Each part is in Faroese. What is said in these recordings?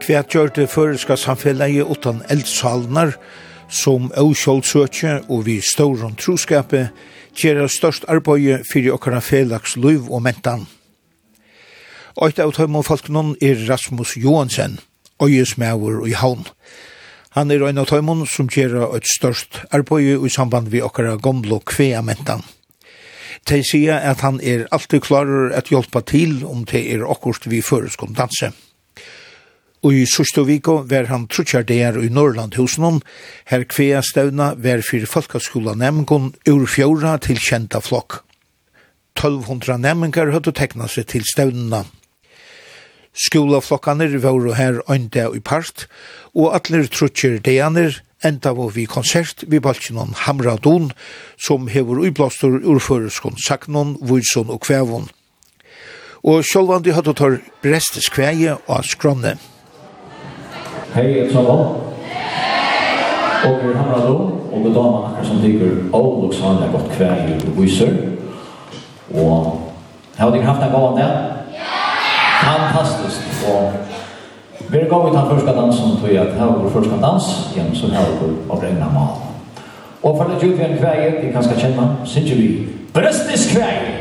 Kvært gjør det føreska samfellet utan eldsalnar, som avskjoldsøkje og vi står om troskapet, gjør størst arbeid for okkara felags liv og mentan. Eit av tøymonfolkene Rasmus Johansen, øyesmauer i havn. Han en av tøymon som gjør et størst arbeid i samband med okkara gamle kvea mentan. De sier at han alltid klarer at hjelpa til om det akkurat vi føreskon danse. Og i Sørstøviko var han trutjardeir i Norrlandhusen, her kvea stevna var for folkeskola nemngon ur fjóra til kjenta flokk. 1200 nemngar hadde tekna seg til stevnena. Skolaflokkaner var her øynda i part, og atler trutjardeianer enda var vi konsert vi balkjennom Hamradon, som hever uiblåstor urføreskon saknon, vujson og kvævon. Og sjølvandi hadde tar brestes kvæje og skronne. Hej sammen. Og vi Hamradon, og med damen akkurat som tykker og sånn godt kvæje og viser. Og har dere haft en god dag? Fantastiskt. Och vi går ut den första dansen tror jag att här vår första dans igen så här går och regna mal. Och för det ju en kväll vi kanske känna syns vi brästis kväll.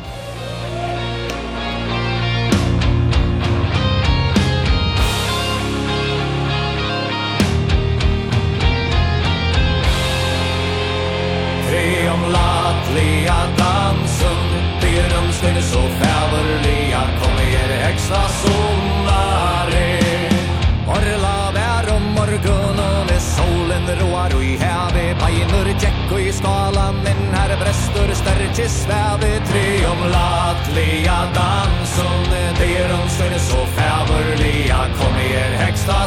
Triumlatliga dansen det skulle så fäderliga extra sommare Orla vär om morgonen är solen roar och i häve bajnur jäck och i skalan men här brästor stärke sväve triumlatliga dansen det skulle så fäderliga kom extra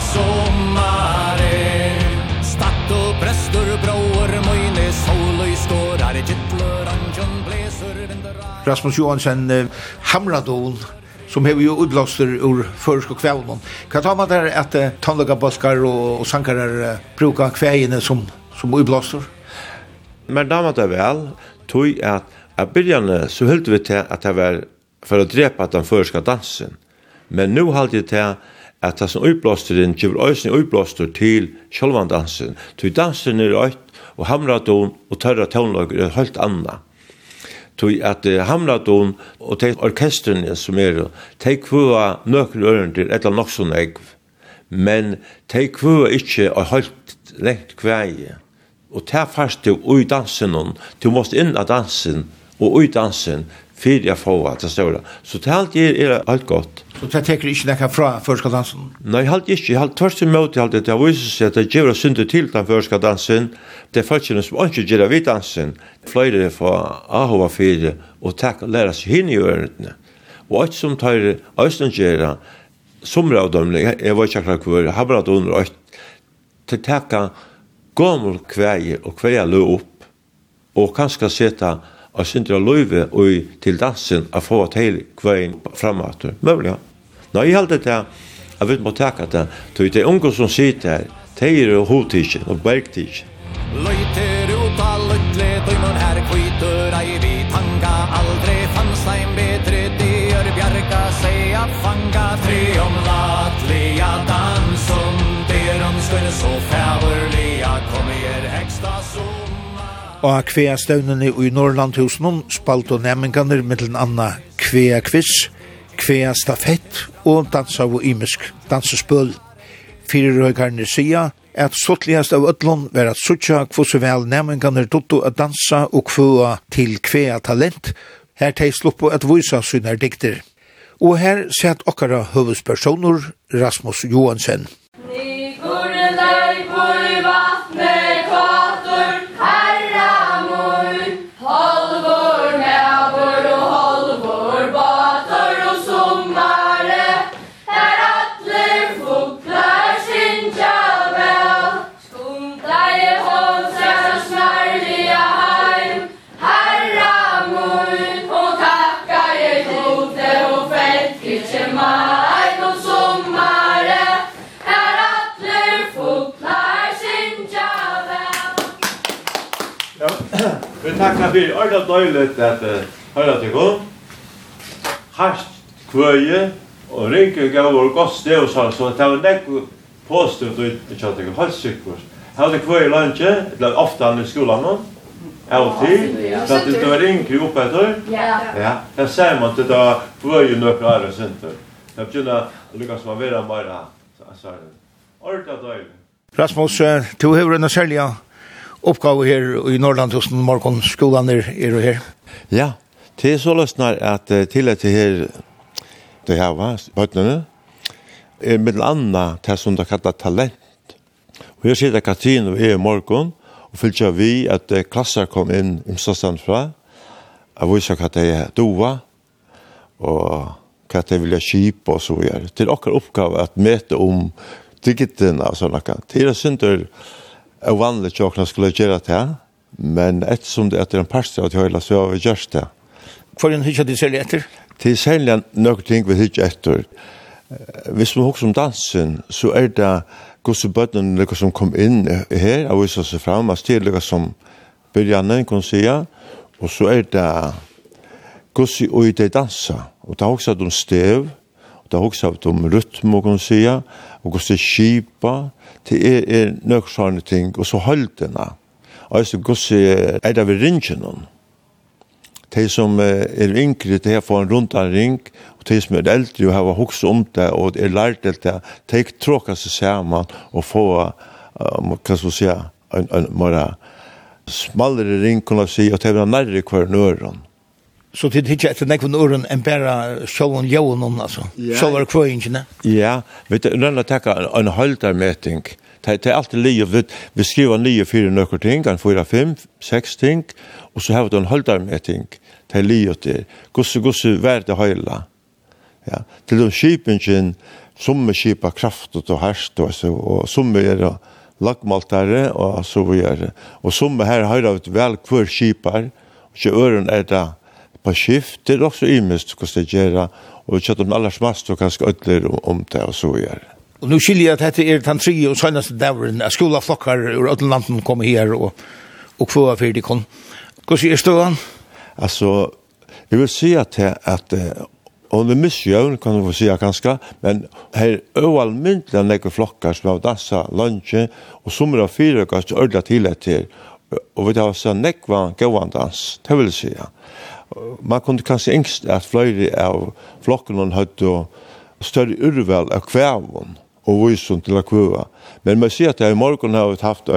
sommare Statt och brästor broar möjne sol och i skårar gyttler anjon bläser vindrar Rasmus Johansen, Hamradon, som hever jo utblåster ur føresk og kvævnen. Hva tar man der at tonlegabolskar og sankarer bruker kvægene som utblåster? Men da det vel, tog at begynnelsen så hølte vi til at det var for å drepe den føreska dansen. Men nå halte jeg til at det som utblåsteren gjør øyne utblåster til sjølvan dansen. Tog dansen røyt, og Hamradon og tørre tonleger helt annet. Tui at Hamradon og de orkestrene som de kvua nøkkel ørendir etla nok sånn egv, men de kvua ikkje og holdt lengt kveie. Og ta fast du ui dansen, du måste inn av dansen og ui dansen fyrir jeg få at det ståra. Så det alltid alt godt. Så det teker ikkje nekka fra førska dansen? Nei, halt ikkje. Halt tvers imot alt det viser seg at det gjør å synde til den førska dansen. Det er folkene som ikke gjør vid dansen. Flere får ahova fyrir og lære seg hinn i ørene. Og alt som tar Østlandgjera, sommer av dem, jeg var ikke akkurat hvor, Hamradon og til takka gammel kveie og kveie lø opp, og kanskje sette og syndra løyve og til dansen å få til kveien framater. Møvlig, ja. Nå, jeg heldig til at vi må takke det, til de unge som sitter her, de hodtidsen og bergtidsen. Løyter ut av løtle, døymon her kvitur, ei vi tanga, aldri fanns ein bedre dyr, bjarga seg a fanga, triumlatliga dansen, derom skulle så fæverliga, kom heksta sommar. Og kvea stevnene i Norrlandhusen spalt og nemminganer mellom anna kvea quiz, kvea stafett og dansa og imisk dansespøl. Fyrrøykarne sier at stortligast av ötlån var at suttja kvose vel nemminganer dotto at dansa og kvua til kvea talent, her teg sluppo at visa synar dikter. Og her sett okkara høvespersoner Rasmus Johansen. Vi tackar för allt dåligt att höra till gå. Hast kvöje Och Rinke gav vår gott sted så det var nekv påstått och inte att det var helt sikkert. Jag hade kvar i lunchen, det var ofta i skolan. Alltid. Så att det var Rinke uppe ett. Ja. Jag säger man att det var ju några år sen. Jag började lyckas man vara mer så här. Ordet dåligt. Rasmus, du har en særlig oppgave her i Norrland hos morgonskolan er her. Ja, det är så lösnar att till att det här det här var bötterna med andra det som det kallar talent. Och jag sitter Katrin och i morgon och fyllde vi att klasser kom in omstånd fra av vissa att det är dova och att det vill skipa och så vidare. Till och uppgave att mäta om digiten och sådana kan. Det är synder vanligt att jag skulle göra det, men eftersom det är en pastor att jag så har vi gjort det. För en hittar det sälja efter? Till sälja något ting vi hittar efter. Hvis man också om dansen så är det gossebötten liksom som kom in här och visar sig fram att det är som början kan säga och så är det gossi och det dansa och det har också de stäv och det har också de rytm kan säga och gossi skipa det är några sådana ting och så hållterna alltså gossi är det vid ringen de som är yngre det här får en runt en ring och de som är äldre och har också om det och är lärt det de tråkar sig samman och få kan så säga en mera smallare ring kan jag säga och det är närmare kvar nöron. Så det hittar efter nekvan öron än bara sjålen jånen alltså. Sjålar kvöjningarna. Ja, vet du, när jag tar en halvdarmätning det är alltid livet. Vi skriver 9-4 några ting, 4-5, 6 ting och så har vi en halvdarmätning. Det är livet det. Gosse värde höjla. Ja, till de skipingen som skipar kraft och härst och som är lagmaltare och så vidare. Och som här har det väl kvar skipar och öron är det på skift. Det är också imest hur det göra och så att de allra smast och kanske ödler om det och så vidare. Och nu skiljer jag att det är den 3 och senaste dagen att skolaflockar ur Ödlananden kommer här och kvöa för det kom. Hur ser ståan? Alltså, jag vill säga att om det missjön kan man säga ganska, men här övalmyntliga några flockar som har dansa lunchen och som har 4 ganska ödla till det och vi har så nekva gåvandans, det vill säga. Man kunde kanske ängst att flera av flockarna hade större urval av kvävon och vysen till att kvöva. Men man ser att i morgon har vi haft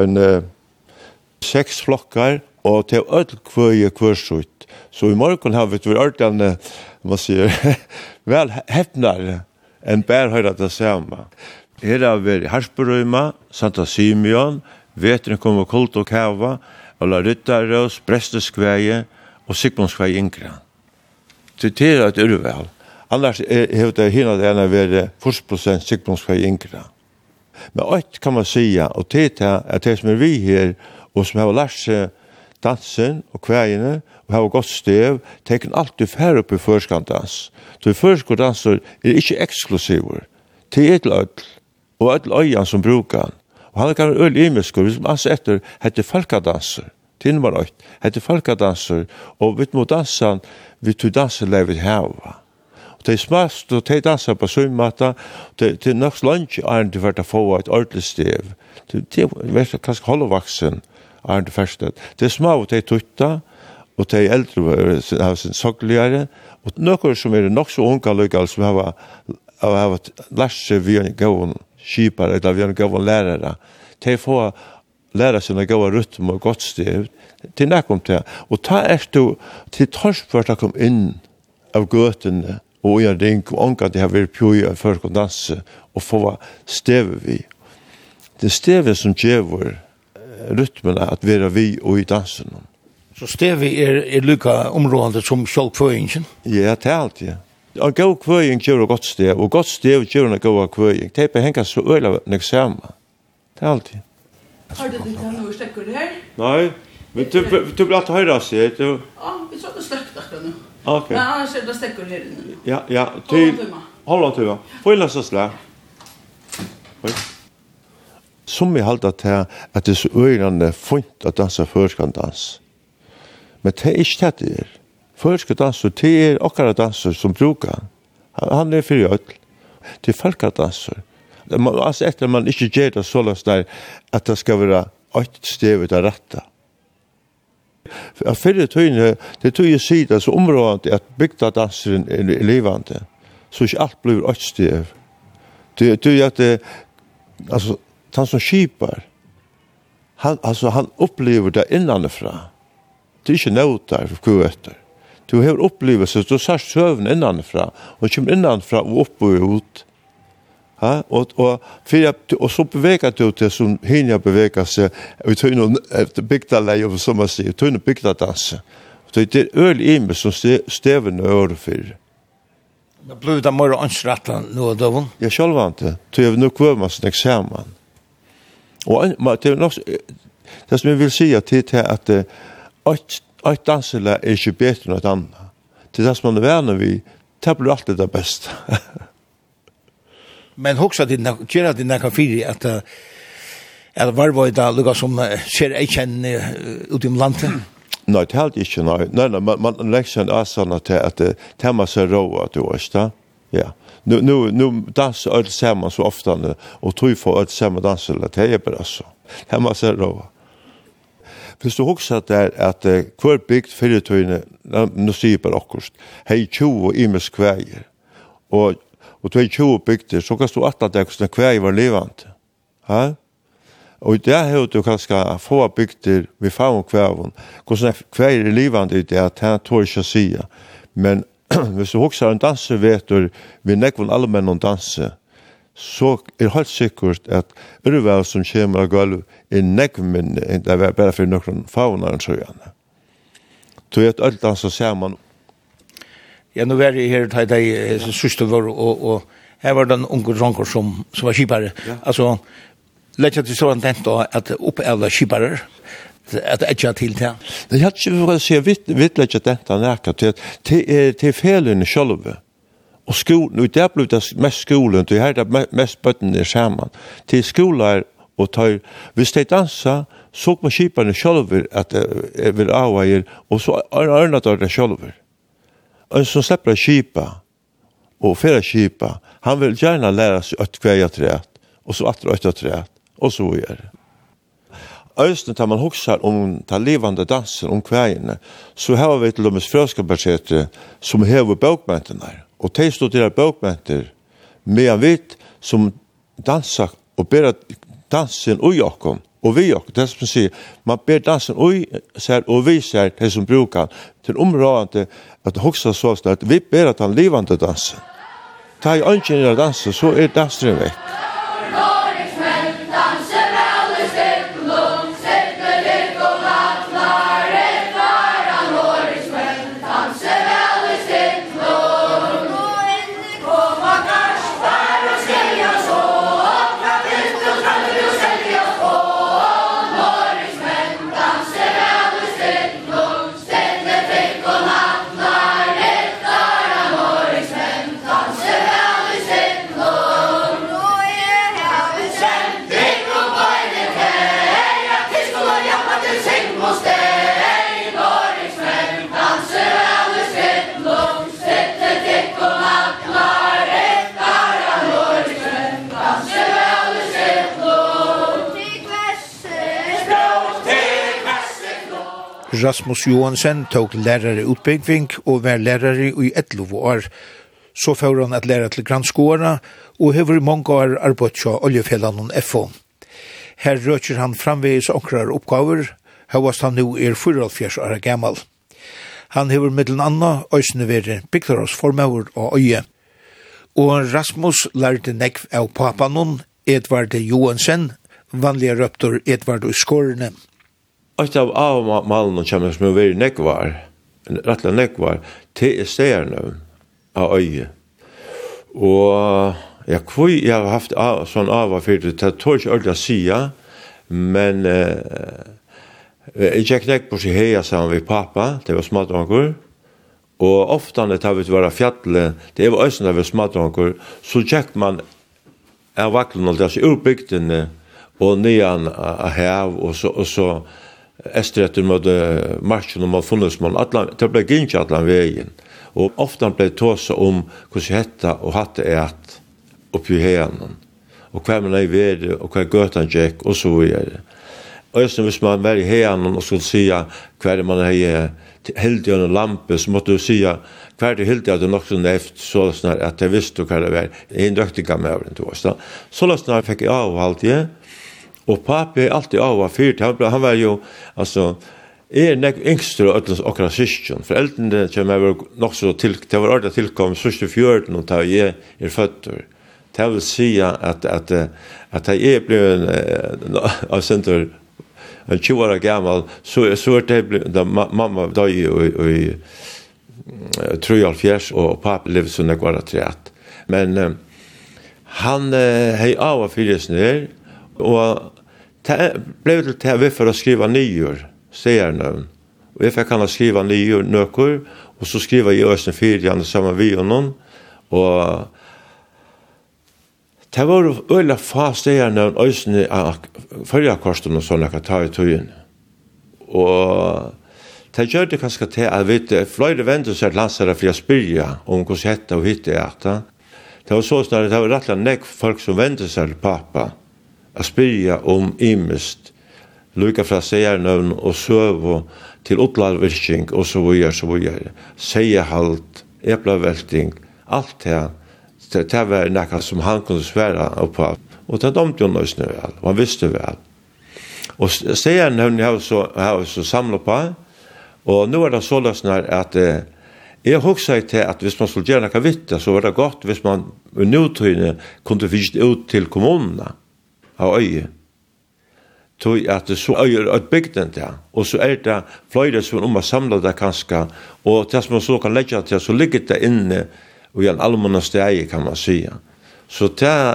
6 flockar och till öll kvörsut. Så i morgon har vi varit ordentligt, man säger, väl häpnare än bara höra det samma. Här har vi Harsberøyma, Santa Simeon, Vetren kommer Kult och Kava, Alla Ryttarås, Bresteskväje och Sigmundskväje Inkra. Det är ett urval. Annars har det hela den varit 40% Sigmundskväje Inkra. Men ett kan man säga, och det är att det som är vi här och som har lärt sig dansen och kväjene och har gått stev, det kan alltid färre upp i förskandans. Så förskanddanser är inte exklusiver. Det är till öll och öll öjan som brukar. Och han kan öll imiskor, vi som anser efter, heter folkadanser. Det nummer 8, heter folkadanser, og vi må dansa, vi tog danserlevet hava. Og det er smast, og de danser på søymata, det er nok lunch, er det vært å få et ordentlig stev. Det er kanskje holdvaksen, er det første. Det er små, og de tutta, og de eldre har sin sogligere, og noen som er nok så unga lykkal, som har lært seg via en gavn skipare, eller via en gavn lærere, de får lära sig att gå rytm och gott stev. Det är näkom till. Och ta efter till torsport att komma in av göten och jag ring och ånka det har varit pjuja för att dansa och få stev vi. Det stev som ger rytmerna att vara vi och i dansen. Så stev är lika området som självkvöjningen? Ja, det är alltid. En god kvöjning gör gott stev och gott stev gör en god kvöjning. Det är hänga så öla näksamma. Det är alltid. Har du inte några stäckor här? Nej, men du blir alltid höra sig. Ja, vi så det släckt där nu. Okej. Men annars är det stäckor här inne. Ja, till hålla till. Får jag läsa slä. Som vi håller till att det är så öjande fint att dansa förskandans. Men det är inte det. Förskandans det är också danser som brukar. Han är för öll. Det folkadansar. Alltså efter man inte ger det så löst där att det ska vara ett steg ut att rätta. För det tog ju sida så området att bygga dansen är levande. Så inte allt blir ett steg. Det är att det, alltså, han som skipar, han upplever det innanifrån. Det är inte något där för kuetter. Du har upplevelse, du ser sövn innanifrån och kommer innanifrån och upp och ut. Ja, och så bevägar du till som hinner beväga sig och tar någon efter bygda läge som man säger, tar en bygda dans. Så det är öl in som stäven öre för. Det blev det mer ansratta nu då. Jag själv inte. Så jag nu kvar med en examen. Och det som jag vill säga till att ett dansela är inte bättre än ett annat. Det är det som man är vänner vid, det blir alltid det bästa. Men också gör det när kan fyra att var var det lugga som ser jag känner ut i landet. Nej, det helt inte nej. Man läxan är sån att det man så ro att du är. Ja. Nu dansar alla samman så ofta nu och tror för att samma dansa det är bara så. Det man så ro. Hvis du också att kvar byggt fyrtöjne nu ser på akkurst. Hej 20 imes kväger. Och du är 20 byggt så kan du att det kostar kväger var levande. Ja? Och det har du kanske få byggt vi får kväven. Kostar kväger är levande det att han tår inte säga. Men hvis du också en danser vet du vi nekvon allmän danse. Så är helt säkert att urval som kommer att gå i nekvmen det är bara för någon faunan så gärna. Så att allt dansa ser man. Ja, nu är det här till dig syster och här var den unge dronker som var skipare. Ja. Alltså, lägger till sådant då att upp alla skipare att ätja till det. Det har inte varit så vitt lägger detta näka till till felen själva. Och nu det blev det mest skolan, det här det mest bötten är samman. Till skolan och tar visst det dansa så på skiparna själva att vill avvajer och så ordnat det själva. Och så släpper skipa och färra skipa. Han vill gärna lära sig att kväja träet och så att träet och så är. Östen tar man huxar om ta levande dansen om kväjene så har vi till och med fröskaparsätter som häver bokmänten där. Och de studerar bokmänter med en vitt som dansar och ber dansen och jakom och vi och det som säger man ber dansen och visar det som brukar till områdande att huxa så att vi ber att han levande dansen. Ta i önskan dansen så är dansen väck. Rasmus Johansen tog lärare utbyggning och var lärare i 11 år. Så får han att lära till grannskolarna och har många år arbetat på oljefällan FO. Här röker han framvägs okrar uppgaver, havast han nu 44 år gammal. Han har mellan annat ösne varit bygdrådsformöver och öje. Och Rasmus lärde nekv av papanon Edvard Johansen, vanliga röptor Edvard i Skårene. Och av malen som är väldigt nekvar, rättla nekvar, till stjärnor av öje. Och jag har haft sån av för det tar inte ordentligt att säga, men jag gick nek på sig heja sammen vid pappa, det var smådronker. Och ofta när det har varit fjättle, det var östen av smådronker, så gick man av vacklan och det är utbygden och nian av hav och så estretter mot marschen och mot funnesmål, det blev inte alla vägen. Och ofta blev tåsa om hur hetta och hatte ät upp i henen. Och kvar man är ved och kvar götan jack och så vidare. Och just när man var i henen och skulle säga kvar man är helt i en lampe så måste du säga kvar det helt att det också näft så snart att det visste kvar det var en duktiga med den då. Så snart fick jag av allt det. Och pappa är alltid av fyrt. Han var ju alltså yngster och syskon. Föräldrarna som var nog så till det var ordet tillkom 64 och ta ge fötter. Det vill säga att jag blev av center en 20 år gammal så det mamma dog i 3,5 och pappa levde så när var trät. Men han hej av fyrsner och det blev det till för att skriva nyår säger nu. Och jag kan skriva nyår nökor och så skriva i östen 4 samma vi och någon och det var ölla fast säger nu östen förra kosten och såna kan ta i tøyen. Och det gör det kanske till att vet flöjde väntar så att lansera för att spyrja om hur sätta och hitta äta. Det var så snart det var rättla näck folk som väntar sig till pappa. Att spyrja om imest Luka fra Sejarnøvn og søv til Utlarvirking og så videre. Seiehalt, eplavelting, alt det. Det var noe som han kunne svære på. Og det domte jo nøys vel, og han visste vel. Og Sejarnøvn har så samlet på, og nå det så løsner at jeg husker til at hvis man skulle gjøre noe vitt, så var det godt hvis man i nødtøyene kunne vise ut til kommunene av øye. Tog att det så är ett bygden där och så är det flöjder som att samla det kanske och det som man så kan lägga till så ligger det inne och i en allmänna steg kan man säga. Så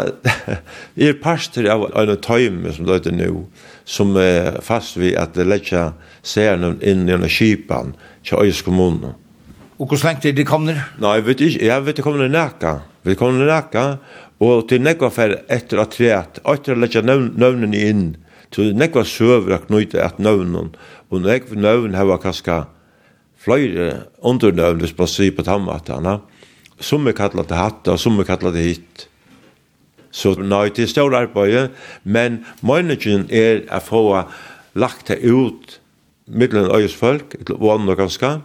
det pastor av en time som det nu som fast vi att lägga serien in i en skipan till Öjs kommun. Och hur länge det kommer? Nej, jag vet det kommer näka. Vi kommer näka och till näka för efter att lägga növnen in. Så det var søvra knyta at nøvnen, og nøvnen var kanskje flere undernøvn, hvis man sier på tammatene. Som kallet det hatt, og som kallet det hit. Så nei, det er stor arbeid, men meningen å få lagt det ut middelen øyesfolk, vann og ganske,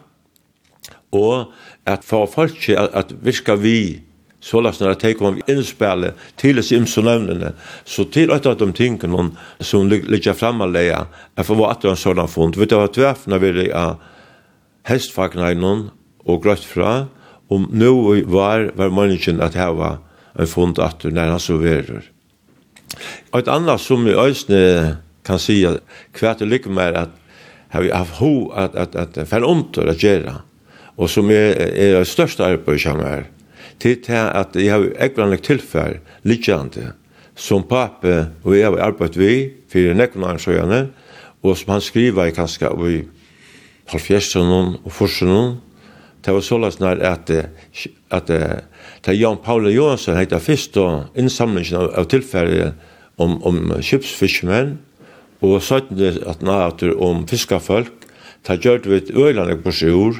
og at få folk til at virka vi så last när det kommer inspela till oss imsonövnene så till att de tingene som ligger framalleja är för vad att en sådan fond vet du att tvärfna vill jag hästfagnen och grött fra om nu var människan att ha en fond att när han så verer. Ett annat som vi ösne kan säga kvärt ligger med att har vi haft ho att för ontor att göra och som är det största arbetet som är till att jag har ägvanligt tillfälle liknande som pappa och jag har arbetat vi för nekronansöjande och som han skriver i kanske i halvfjärsen och forsen. Det var så läsnar att Jan Paul Johansson heter först då insamlingen av tillfälle om skeppsfiskemän och så att när om fiskarfolk tar gjort vi ett öland på sjön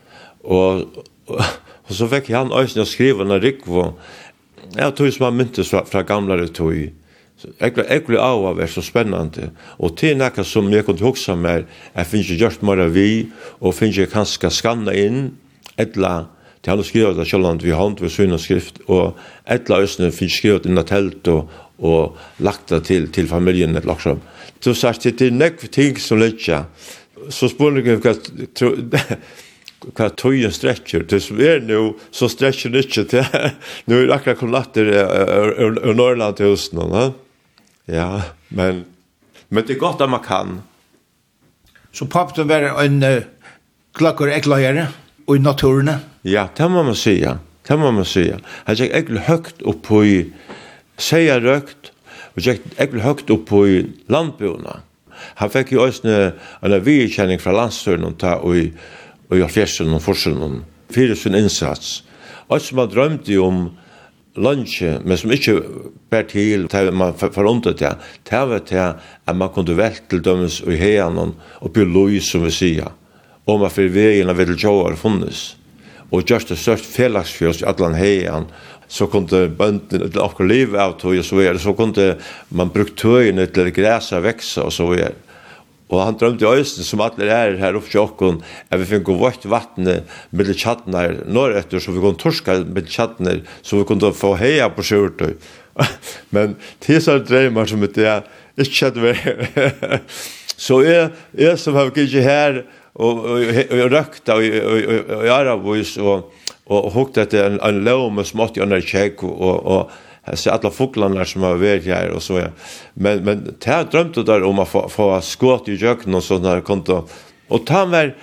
och så fick han också skriva när Rickvo jag tror som han myntes från gamla tog Ekle av var så spännande och till näka som jag kunde huxa med jag finns ju just mer vi och finns ju kanske skanna in ettla det har skrivit att Själland vi hand med syn och skrift och ettla ösnen finns skrivit in tält och lagt det till familjen ett liksom så sagt det näck ting som lägga så spårligen vad tojen stretcher det är nu så stretcher det inte nu är det akkurat kollater i Norrland till hösten va ja men det är gott att man kan så pappan var en klackor ägglajare och i naturen ja det må man säga han gick ägg högt upp på säga rökt och gick ägg högt upp på landborna han fick ju också en vidkänning från landstörn och ta och jag fjärsen och forsen för sin insats. Och som man drömde om lunch men som inte bär till att man föruntat det. Det var det att man kunde välja till dömes och hejan och på Louis som vi säger. Om man för vägen av väl jobbar funnits. och just det störst felagsfjörs i Atlan Hejan, så kunde bönden till och liv out och så vidare, så kunde man brukt töjen till gräsa växa och så vidare. Och han drömde i östen som alla här uppe i Åkon, att vi fick gå vårt vatten med chattnar norrötter, så vi kunde torska med chattnar, så vi kunde få heja på skjortor. Men det är drömmar som inte är inte det. Så jag som har gått här och rökta och Arabois och hukta till en låg med smått i under check och så alla fåglarna som har varit här och så. Men jag drömde där om att få skott i jöken och sådana konto. Och ta med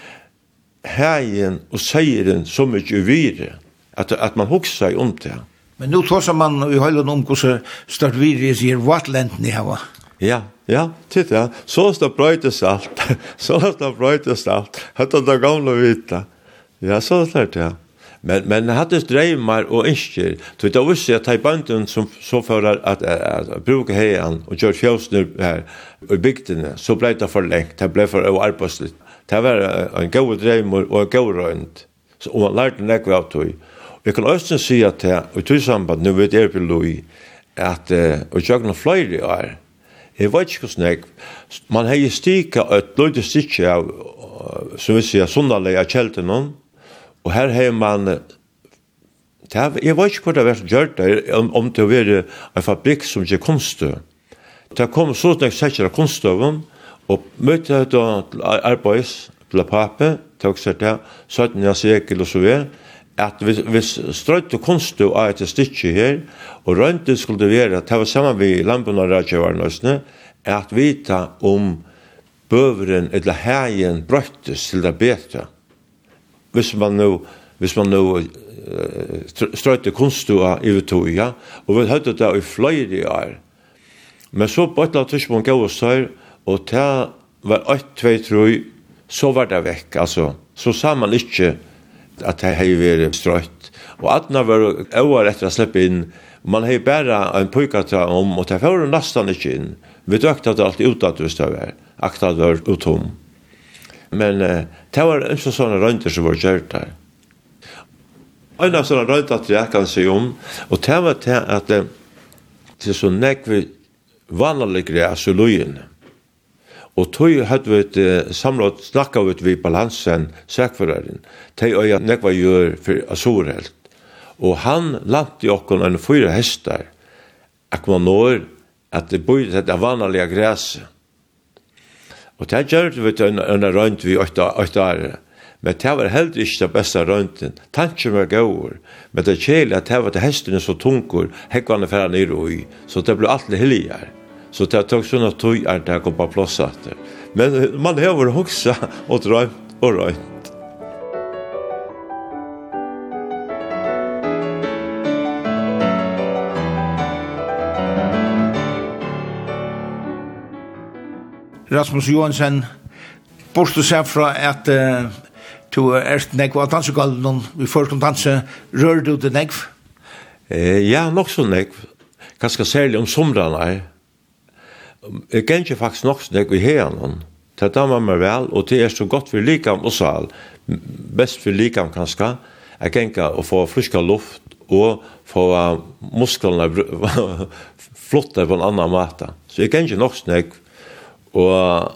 hägen och säger så mycket vidare att man huxar sig om det. Men nu tar man i hela hur stort vidare ser Watland ni har. Ja, titta. Så står brötes allt. Så står brötes allt. Hade det gamla vita. Ja, så är det. Men hade drömmar och önskningar. Så det visste jag att banden som så för att bruka hejan och gör fjällsnur här i bygden, så blev det för längt. Det blev för arbetsligt. Det var en god dröm och en god rönt. Så man lärde näkva av tog. Vi kan också säga att i tillsamband, nu vet jag på Louis, att och jag har flera år. Jag vet inte hur man har ju stikat ett lite stick av, som vi säger, sundaliga kälten. Och här har man, jag vet inte hur det har gjort det, om det var en fabrik som gör konst. Det kom så att jag sätter konstöven och mötte då arbets till pappa, tog sig där, 17 sekel och så vidare, att vi ströjde konst och ett stick här, och rönt skulle det vara, att det var samma vid lamporna rättjävarnösne, att vita om bövren eller hägen bröttes till det bättre. Hvis man nu strøyte konstua i Vitoja, og vi hadde det i flere år. Men så på et eller annet tidspunkt gav oss her, og det var 1, 2, 3, så var det vekk. Altså, så sa man ikke at det hadde vært strøyt. Og at det var år etter å slippe inn, man hadde bare en pøykata om, og det var nesten ikke inn. Vi døkte det alltid utad hvis det var, akkurat det var utom. Men det var ikke sånne rønter som var gjort der. En av sånne rønter at jeg kan si om, og det var til at det er så nekve vanlig græs og løyene. Og tog hadde vi samlet snakket vi balansen, sækføreren, til å gjøre nekve gjør for Asurhelt. Og han landt i åkken en 4 hester, at man når at det bor det vanlige græset. Og det gjør vi en rønt vi 8 år. Men det var helt ikke det beste rønten. Tanken var gøy. Men det kjelig at det var til hestene så tungur, hekkene færre ned i. Så det ble alltid helger. Så det tok sånn at tog det kom på plass etter. Men man har vært hoksa og drømt og rønt. Rasmus Johansen, bortsett seg fra at du nekva dansegallen, vi først kan danse, rør du det nekv? Ja, nok så nekv. Ganske særlig om somrene. Jeg gjenker faktisk nok så nekv i hegen. Det damer meg vel, og det så godt for likam og sal. Best for likam kanskje. Jeg gjenker å få friska luft og få musklene flotte på en annen måte. Så jeg gjenker nok så nekv. Og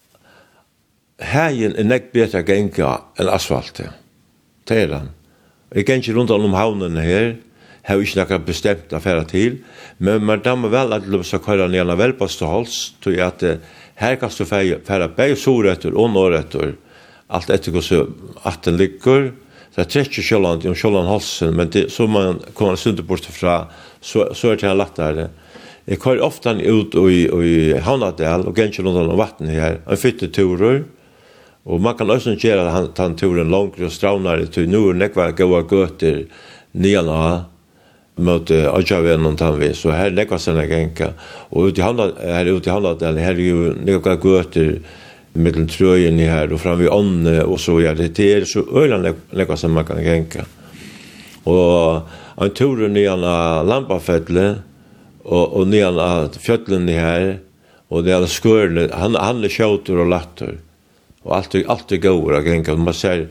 hægen nekk bedre genga enn asfaltet. Det han. Jeg genker rundt om havnene her, har ikke noe bestemt affære til, men man dammer vel at du skal køyre ned en velpastehals, tror jeg at her kan du fære begge soretter og nåretter, alt etter at den ligger, det trekker kjølland om kjøllandhalsen, men det, så man kommer sundet bort fra, så det her lettere. Jeg kører ofte ut i Havnadal og genker rundt om vatten her, en fytteturer, og man kan også gjøre at han turen langere og straunere til nå nekva gode gøter nyan mot Adjavenon tanvis, så her nekva sånne genker. Og ute i Havnadal, her er jo nekva gøter mellom trøyen her, og fram vid ånne, og så ja, det er så øyla nekva som man kan genker. Og en turen nyan Lampafettle, og nyan av fjøtlen her, og det er skørle, han er kjauter og latter. och allt går att gänga. Man säger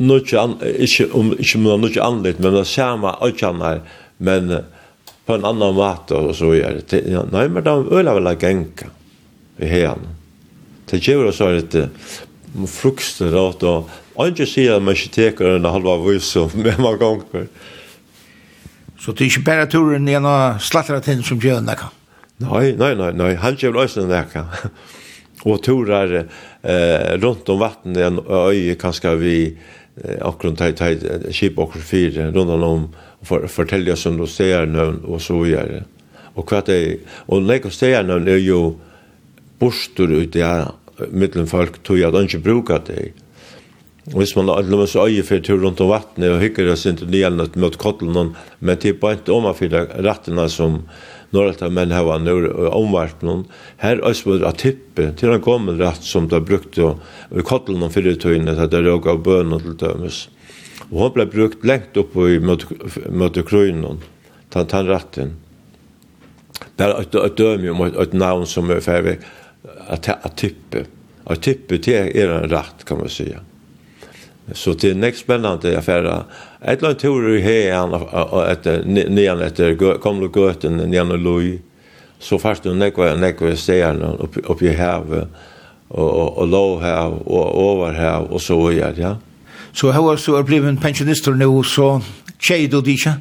inte något annat, men det samma öknar, men på en annan mat och så är det. Nej, men de öla väl att gänga i hen. Det gör så lite frukter och inte säga att man inte teker en halva vis med många gånger. Så det är inte bara turen i en slattaratin som gör det? Nej. Han gör också det. Och turar runt om vattnet och kanske vi akkurat tar skip och fyr runt om fortälja som du ser nu och så vidare. Och vad det och lägga säga nu är ju bostor ut där mellan folk tror jag inte brukar det. Hvis man låter så öje för tur runt om vattnet och hycker det inte det mot kotteln men typ inte om för rätterna som några män har nu omvart någon här ösbud att tippe till en gammal rätt som det brukt och kotteln för det tog att det låg av bön och till dömes. Och hon blev brukt längt upp mot kronen tan rätten. Där ett döme om ett namn som är färdig att tippe. Att tippe till en rätt kan man säga. Så det är nästa spännande affär. Ett långt tur i här och nian efter kom du göten nian och Louis. Så fast du nekva stjärna upp i havet och låg här och över här och så vidare, ja. Så har så blivit pensionister nu så tjej du dicha?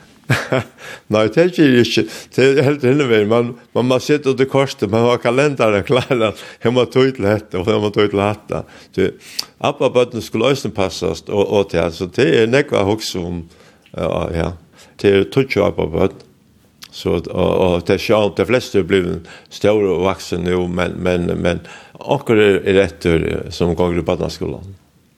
Nej, det är inte. Det är helt inne man sitter det kostar, man har kalendern klar. Hemma toilet och hemma toilet. Det appa botten skulle också passas och det så det är nekva hooks om ja. Det är touch up about. Så och det är de flesta blir stora och vuxna nu men också är rätt som går i barnaskolan.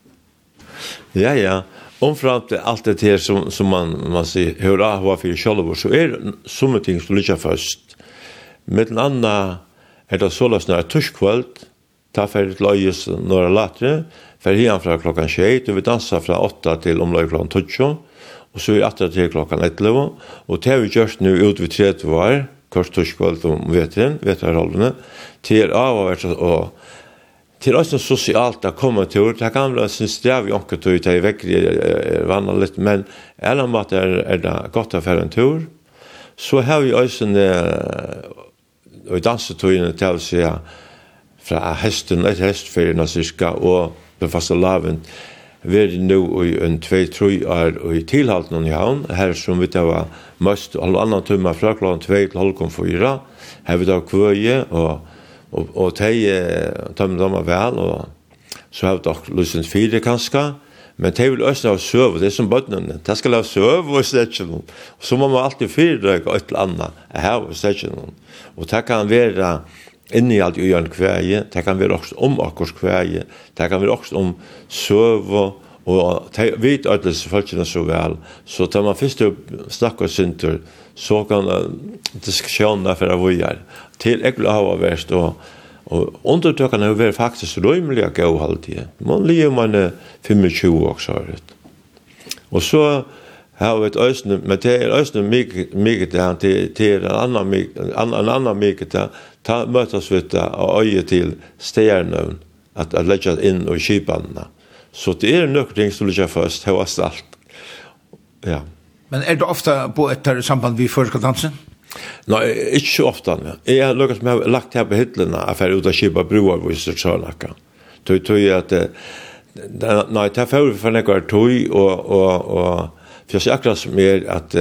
Ja. Omframt allt det här som man säger hurra vad för själva så är som ting som ligger först. Med en annan är det så lösnar tuschkväll ta för löjes några latre för här från klockan 6 och vi dansar från 8 till klockan 12 och så är 8 till klockan 11 och det har vi just nu ut vid 30 var kurs tuschkväll om vetrarollen till och till oss socialt att komma till det kan vara syns det vi också tar ut i veckor vanligt men alla mat är det gott att för en tur så har vi också och dansa till en till sig från hästen ett hästfärna syska och på fasta laven vi nu i en 2-3 år och i tillhalt någon havn här som vi var måste alla andra timmar från klockan 2 till 4 har vi då kvöje och de väl och så har dock lusens 4 kanske men det vill också ha söv det som botten det ska ha söv och station så man alltid fyra ett annat här och station och det kan vara inne i allt ju en kväje det kan vara också om akurs kväje det kan vara också om söv och vet att det förtjänar så väl så tar man först upp snackar center så kan diskussionerna för vad gör till ekla har värst och undertökarna är faktiskt rimliga gå alltid. Man lever man 25 också och så har vi ett ösn med det är ösn mycket där till en annan mycket där ta mötas vi där och öje till stjärnan att lägga in och skipanna. Så det är någonting som ligger först hos allt. Ja. Men är det ofta på ett samband vi förska dansen? Nej, inte så ofta. Jag har lyckats med lagt här på hytterna affär ut att skipa broar och så sånaka. Tror jag att nej, det får för några tog och för jag akkurat mer att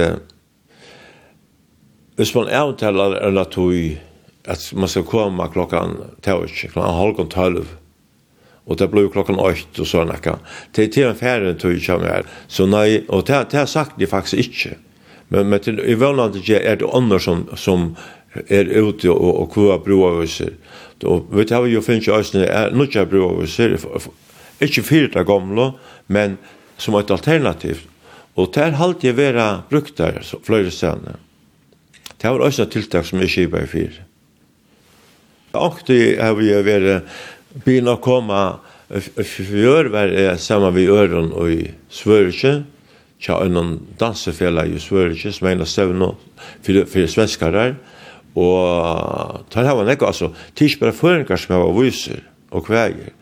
hvis man avtalar en tog att man ska komma klockan 12 och det blir klockan 8 och såna kan. Det är till en färden tog jag med. Så nej, och det har sagt det faktiskt inte. Men till i vanligt är det andra som är ute och kvar broavser. Då vet jag ju finns ju också nya broavser. Inte fyra gamla, men som ett alternativ. Och det har alltid varit brukt där så flera ställen. Det har också tilltag som är skipa i fyr. Och det har vi varit bina komma för var samma vi öron och i Sverige. Ja, en dansefälla i Sverige som är stävno för svenskar där. Och tar här var det alltså tidsbara föreningar som var visor och vägar.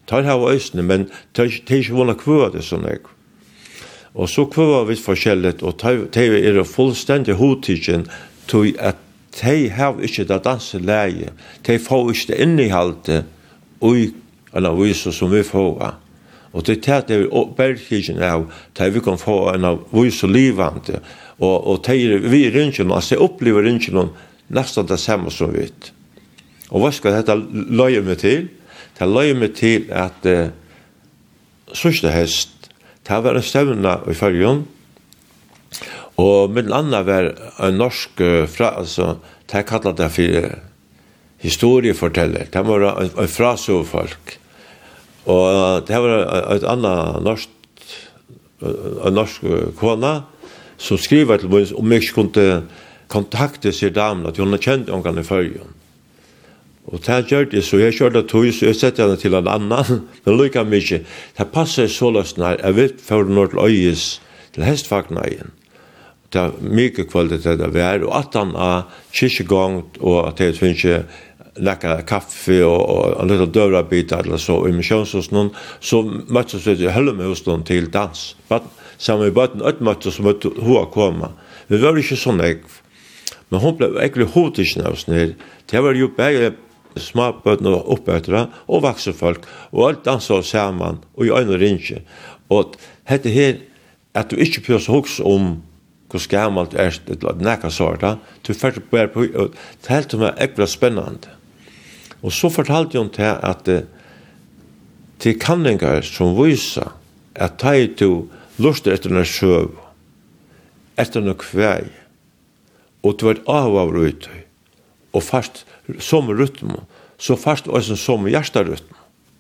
tar här ösnen men tar inte våna kvöa det som jag. Och så kvöa vi forskjelligt och tar fullständigt hotigen till att de har inte det danseläge. De får inte det innehalte i en vise som vi får. Och det är det vi bergkirken av, där vi kan få en vise livande. Och vi i ringen, alltså upplever ringen nästan det samma som vi vet. Och vad ska detta löja mig till? Det löjer mig till att sista höst, det var en stämna i färgen. Och med andra var en norsk, alltså, det kallar det för historiefortällare. Det var en frasöfolk. Och det var ett annat norsk kona som skriver till mig om jag kunde kontakta sig damen att hon kände om i färgen. Och det gör det så jag körde tog så jag sätter henne till en annan. Men lika mycket. Det passar så löst när jag vet för något öjes till hästvagna igen. Det är mycket kvalitet det var och att han är kyrkegång och att det finns läcka kaffe och en liten dörrabit eller så i missionshos någon så möttes vi i Höllemhus till dans. Samma i botten ett mötte som mötte hon komma. Vi var inte sån ägg. Men hon blev äckligt hotig när sned. Det var ju bägge småböten och uppöttra och vuxna folk och allt dansade samman och i en ringe. Och det här att du inte behöver huxa om hur gammalt är det näka sorta, du färdigt bara på det helt som är äckligt spännande. Och så fortalte hon till att till kanningar som visar att ta du lustar efter en söv, efter en kväg, och du vet av ut och fast som rytm, så fast också som hjärtarytm.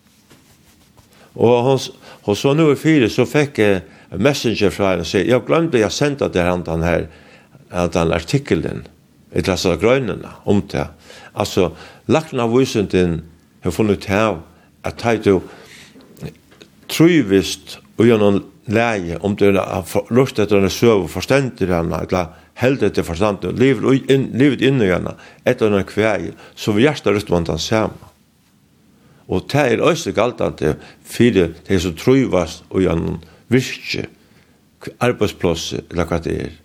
Och hon så nu i 4 så fick jag en messenger från henne och säger, jag glömde jag sända till den här artikeln i dessa grönerna om det. Alltså, lagten av visenden har funnit här att du trivist och gör någon läge om du har lust att du söv och förständigt henne, eller heldet till förstånd, livet inne i henne, ett av den kväg, så vi hjärtar ut man den samma. Och det är också galt att det fyra det som trivas och gör någon virke, arbetsplats, eller vad det är.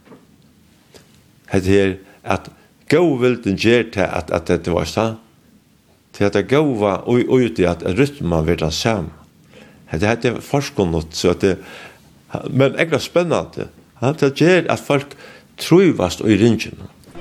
Det är att gå vilden ger till att det var så, till att det gåva och ut i att rytmen blir den samma. Det är forskning så att det, men äckligt spännande. Det ger att folk trivas i ringen.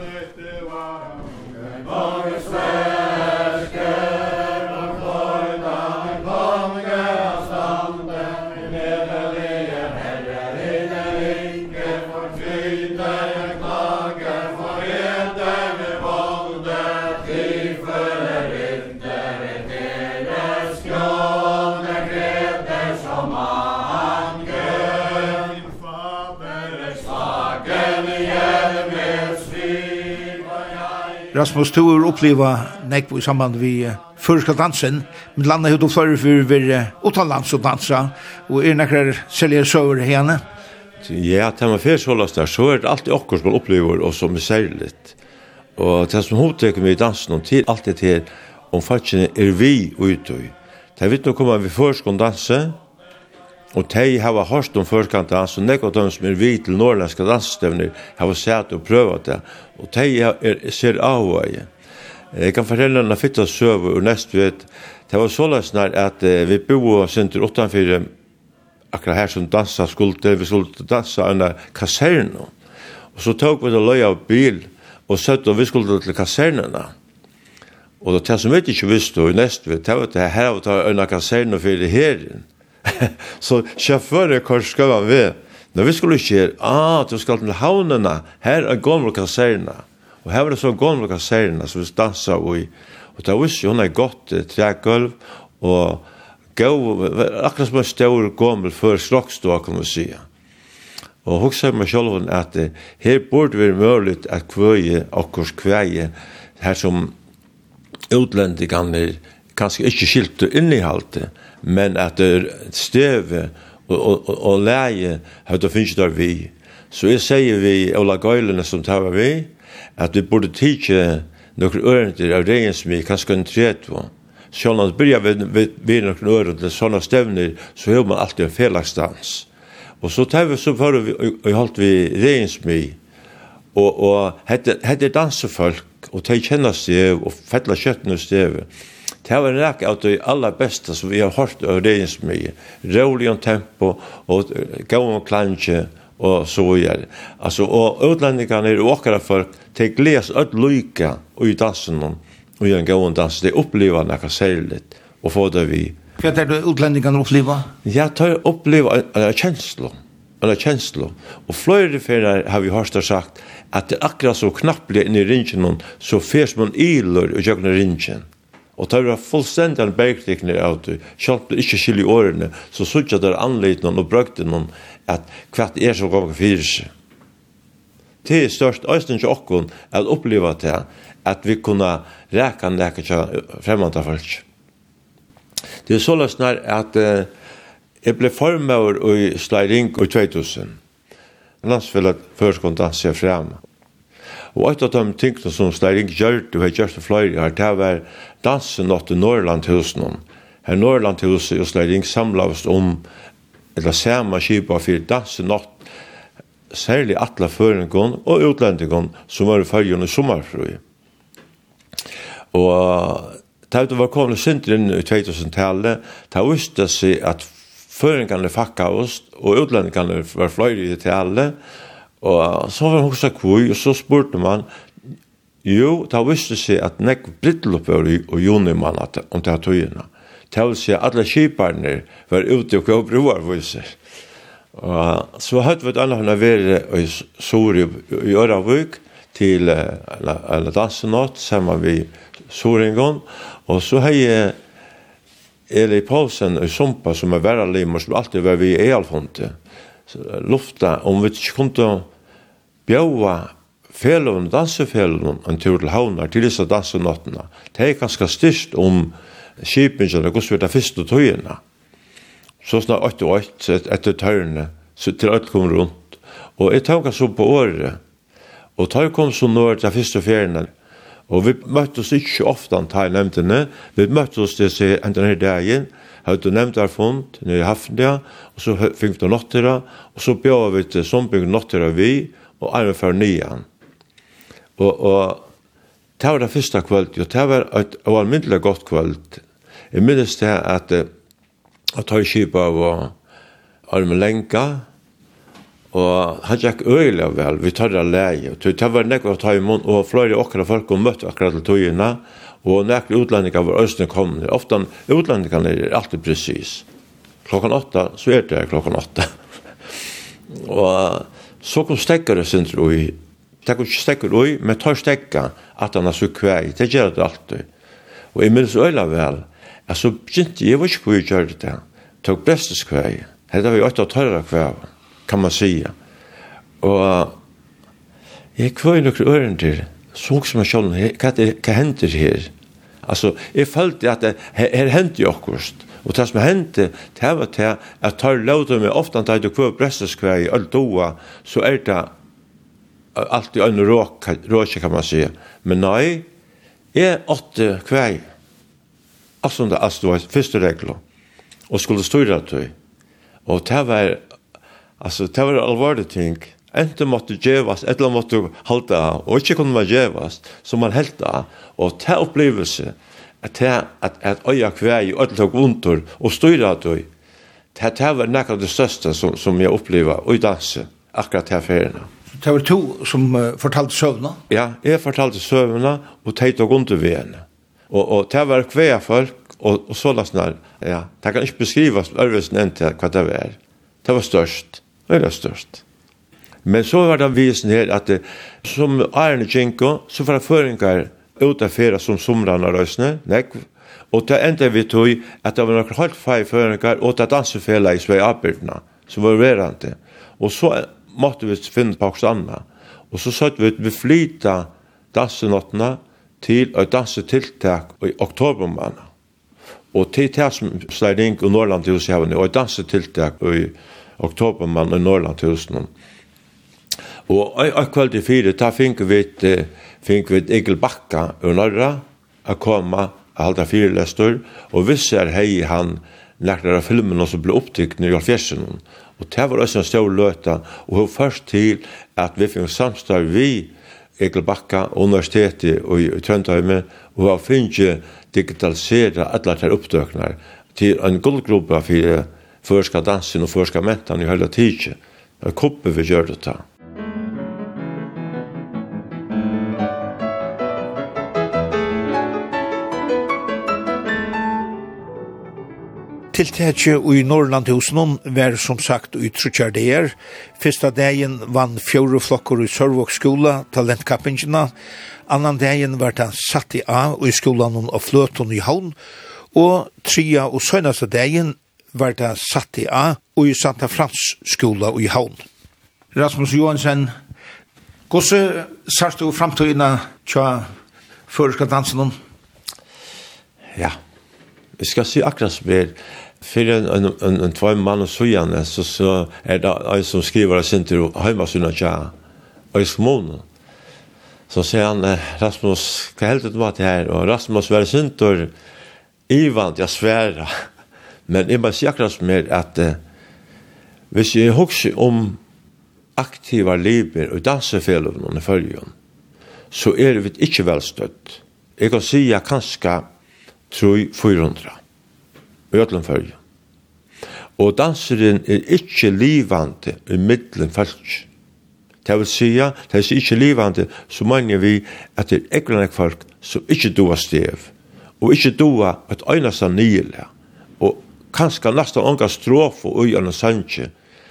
Rasmus, du har upplevt nekvo i samband med förska dansen, men landet har du för utanlands och dansa, och nekrar säljer söver henne? Ja, det man fyrir sålas där, så är det alltid okkur som upplever och som är särligt. Och det som hoteker med i dansen till alltid till om faktiskt är vi ute. Det vet nog kommer vi förska danse, och de har hört om förskant dans, och nekva de som är vi till norrländska dansstövner har sett och prövat det. Och de ser av. Jag kan fortelle en fitta söv och näst vet. Det var så lösnar att vi bor center utanför akkurat här som dansa vi skulle dansa en kasern. Och så tog vi det löja av bil och satt och vi skulle till kasernerna. Och då det som vi inte visste och näst vet, det var det här att ta en kasern för det här. Så chauffören körskade han ved. När vi skulle köra, du ska till havnerna, här är gamla kaserna. Och här var det så gamla kaserna som vi dansade i. Och då visste hon gott trägolv och akkurat som en stor gammal förslagsdag kan man säga. Och också med själv att här borde det vara möjligt att kvöja och kväge här som utländiga kanske inte skilt innehalte, men att det stöve och läge har det finns där vi. Så jag säger vi alla gøylene som tar vi att vi borde teacha några örenter av det som vi kanske kan träta på. Sjålans börjar vi några år till sådana stävner så har man alltid en felakstans. Och så tar vi så för vi hållt vi regensmy och hade dansefolk och ta känna sig och fettla kötten och stäv. Det var en räck av det allra bästa som vi har hört av regensmy. Rolig om tempo och gå och klanche och så vidare. Alltså och utlänningarna är åkare folk till gläs att lycka och i dansen och en gång dans det upplever något särskilt och få det vi. Vad är det utlänningarna upplever? Jag tar uppleva en känsla. Och flera färre har vi hört sagt att det akkurat så knappt blir in i ringen så färs man ilor och jögnar ringen. Och tar det fullständigt en bergtekning av det. Själv det inte skilj i årene så suttjar där anledningen och brökten om att kvart så gånger fyrir sig. Det är störst östen till okkon att uppleva det att vi kunna räka näka främmande folk. Det är så lösnar att jag blev formad i Sliding i 2000. Landsfället förskondans sig fram. Och ett av de tingene som Sliding gjør, du har gjort det flere, det var dansen åt Norrlandhusen. Her Norrlandhuset og Sliding samlas eller samma skipa for dansen åt særlig alla føringen og utlendingen som var i fargen i sommerfrøy. Og det var kommet sint inn i 2000-tallet, det visste seg at føringene fakka oss, og utlendingene var flere i alle, og så var det også kvøy, og så spurte man, jo, det visste seg at nek brittelopper og junimann om det her tøyene. Det vil si at alle skiperne var ute og gå broarviser. Og så hadde vi et annet vært i Sori i Øravøk til en dansenått sammen med Soringen, og så har jeg Eli Paulsen i Sumpa som verralimmer som alltid var vi i Alfonte. Lufta om vi ikke kunne bjøve felene, dansefelene en tur til havner til disse dansenåttene. Det er ganske styrst om skipingen og hvordan vi tar første tøyene. Så snart 8 etter tørrene til alt kom rundt. Og jeg tenker så på året. Og tøy kom så når til første feriene. Og vi møtte oss ikke ofte til nevntene. Vi møtte oss til seg denne dagen. Hadde nevnt fond nede i Hafnia. Og så fikk vi nottera. Og så bjør vi til Sombygg nottera vi. Og arme for nian. Og det var det første kveld. Og det var et almindelig godt kveld. Jeg minnes det at ta i skipa var arme lenka. Og han gikk øyelig vel, vi tar det leie. Det var nekva å ta i munn, og flere okra folk og møtte akkurat til tøyene, og nekva utlendinger var østene kommende. Ofte utlendingene er alltid precis. 8:00, så det 8:00. Og så kom stekkere sin tro i. Det kom ikke stekker i, men tar stekka at han er så kvei. Det gjør det alltid. Og jeg minnes øyelig vel, altså, jeg var ikke hvor jeg gjør det. Tog bestes kvei. Det var jo 8 tørre kvei. Kan man säga. Och jag kvöj några öron till såg som jag själv, vad händer här? Alltså, jag följde att det här hände ju också. Och det som hände, det var till att ta låta mig ofta att jag kvöj brästeskväg i allt doa, så är det alltid en råk kan man säga. Men nej, jag 8 kväg. Alltså det var första regler. Och skulle styra till. Och det var alltså det var allvarligt ting. Inte måtte gevas, eller måtte halta av, og ikke kunne man gevas, som man helt av. Og det opplevelse, at øya kvei, og tog vunter, og styrer at øy, det var nekka av det største som jeg opplever, og i danse, akkurat her feriene. Det var to som fortalte søvna? Ja, jeg fortalte søvna, og de tog under veiene. Og det var kvei folk, og sånn snar, ja, det kan ikke beskrivas øvelsen enn til hva det var. Det var størst. Det var størst. Men så var det visen her at som Arne Kinko, så var det føringar utafera som somrarna røysene, og det enda vi tog at det var noen halvt fei føringar og det dansefela i Svei Aberdna, som var verante. Og så måtte vi finne på oss anna. Og så satt vi flyta dansenåttene til å dansetiltak i oktobermanna. Og til det som Sliding og Norrlandhuset havne, og dansetiltak i oktobermann i Norrlandhusen. Og kveld i 4, da fikk vi Egil Bakka og Norra å komme halda fyrelestor, og visser hei han nekrar av filmen som ble opptykt i fjärsen. Og det var også en stor løta, og hun først til at vi fikk samstarv vi Egelbakka universitetet og i Trøndheim, og har finnet digitalisere alle de oppdøkene til en guldgruppe for førska dansen og førska mentan i hele tiden. Det er koppe vi gjør det da. Tiltaket i Norrlandhusen var som sagt i Trutjardeer. Første dagen vann 4 flokker i Sørvågsskola, talentkappingene. Annan dagen var det satt i A i skolan og fløten i Havn. Og 3. og sønnaste dagen var det satt i A i Santa Frans skola i Havn. Rasmus Johansen, hvordan sørste du fremtøyene til føreska dansen? Ja, vi skal si akkurat som för en 2 man och så så är det en som skriver center hemma såna ja och smon så säger han Rasmus vad helt det var det här och Rasmus var center Ivan jag svär men det bara säkrast med att hvis jag huxar om aktiva liber och dansefällen och följen så är det inte väl stött jag kan säga kanske tror 400 i ötlen följ. Og danseren ikke livande i middelen folk. Det vil si, det er ikke livande, så mener vi at det er ekkelene folk som ikke doer stev, og ikke doer et øyneste nile, og kanskje nesten unga strofe og øyne sanje,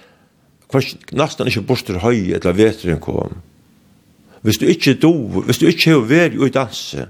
nesten ikke borster høy eller vetren kom. Hvis du ikke doer, hvis du ikke har vært i danse,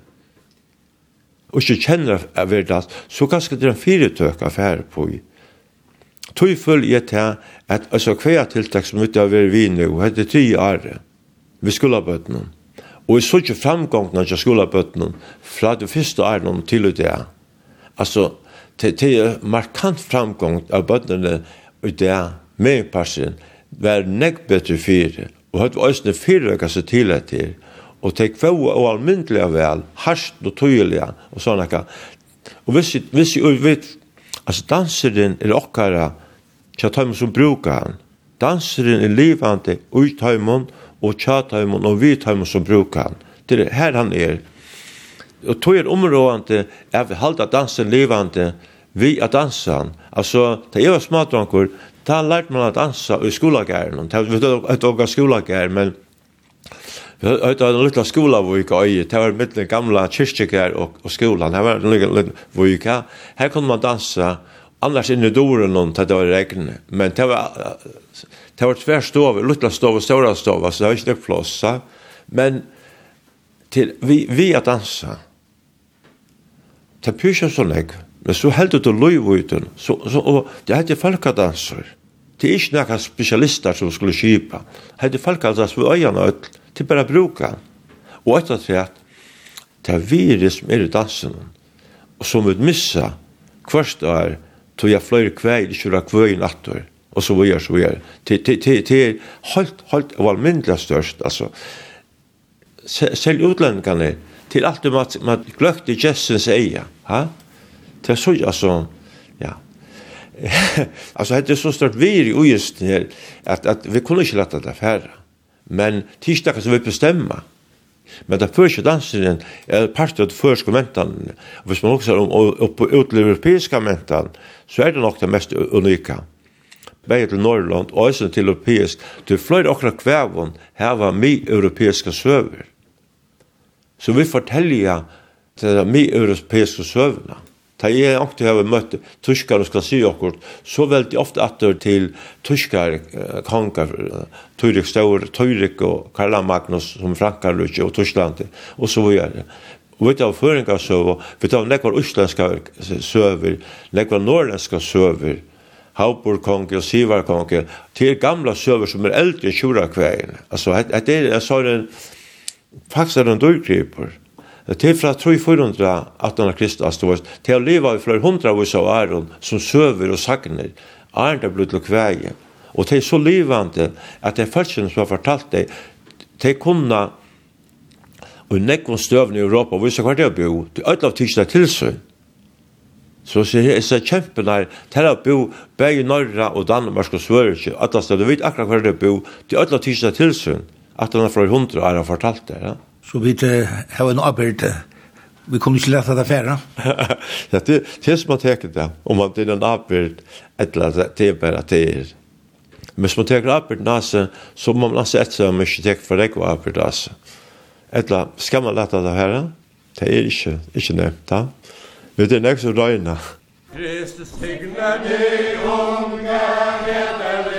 og ikke kjenner av hverdags, så kanskje det er en firetøk affære på i. Tog følge til at hver tiltak som ikke har vært vi nå, det 3 år ved skolebøttene. Og jeg så ikke framgången av skolebøttene fra det første året til det. Altså, det er markant framgång av bøttene i det med passen, var nekkbøtter 4, og hadde også 4 seg til etter, og tek få og almindelig vel, hardt og tydelig, og sånn akka. Og hvis jeg vet, altså danseren er okkara, tja tøymon som brukar han. Danseren er livande, ui tøymon, og tja tøymon, og vi tøymon som brukar han. Det er her han er. Og tog er områdende, jeg vil halda dansen livande, vi er dansan. Altså, da jeg var smadrankur, da lærte man å dansa i skolagæren. Vi vet ikke skolagæren, men vi hadde en liten skola hvor vi gikk det var mitt den gamla kyrkjegær og skolan. Det var en liten hvor vi gikk. Her kunne man dansa, annars inne i doren til det var regn. Men det var tvær stov, liten stov og stora stov, så det var ikke nok plass. Men vi er dansa. Det er pysja sånn jeg, men så heldt det å løyve uten. Og det heter folkedanser. Det er ikke noen spesialister som skulle kjipa. Det heter folkedanser for øyene og til bare bruka. Og etter at det er vi som er i dansen, og som vil missa hverst år, til jeg fløyre kvei, ikke ra kvei i natter, og så videre. Det er helt av almindelig størst, altså. Selv utlendingene, til alt det man gløkte jessens eie, det er så, altså, ja. Altså, det er så stort vir i ugesten her, at vi kunne ikke lette det færre. Men tirsdagen som vi bestemmer. Men det første danseren er part av det første mentan. Og hvis man også er om ut europeiska mentan, så er det nok det mest unika. Begge til Norrland, og også til europeisk. Det er flere akkurat kvævån her var mye europeiska søver. Så vi forteller til de mye europeiska søverne. Da jeg alltid har møtt tyskere og skal si akkurat, så veldig ofte atter til tyskere, konger, Tøyrik og Karla Magnus, som Frankrike og Tyskland, og så videre. Og vi tar føringer søver, vi tar nekvar uslandska søver, nekvar norrlandska søver, Hauburkonger og Sivarkonger, til gamla søver som er eldre i Tjurakveien. Altså, det er sånn, faktisk er en dørgriper. Til fra 300 18 Kristus til å leve i flere 100 av æren som søver og sagner, æren er blitt til kveie. Og det er så livende at det er følelsen som har fortalt deg, de kunne, og nekvån støvn i Europa, og vi skal hva det bo, det er av tidsdag tilsyn. Så jeg ser kjempen her, til å bo begge Norra og Danmark og Sverige, at du vet akkurat hva det bo, det er av tidsdag tilsyn, at han er fra 100 år har fortalt det. Ja. Så vi har en arbeid, vi kunne ikke lete det færre. Ja, det er som man teker det, om man er en arbeid, eller det er bare at det er. Men hvis man teker arbeid, så må man altså etter om man ikke teker for deg arbeid. Eller skal man lete det her? Det er ikke nevnt, da. Men det er ikke så røyne. Kristus tigner deg, unge,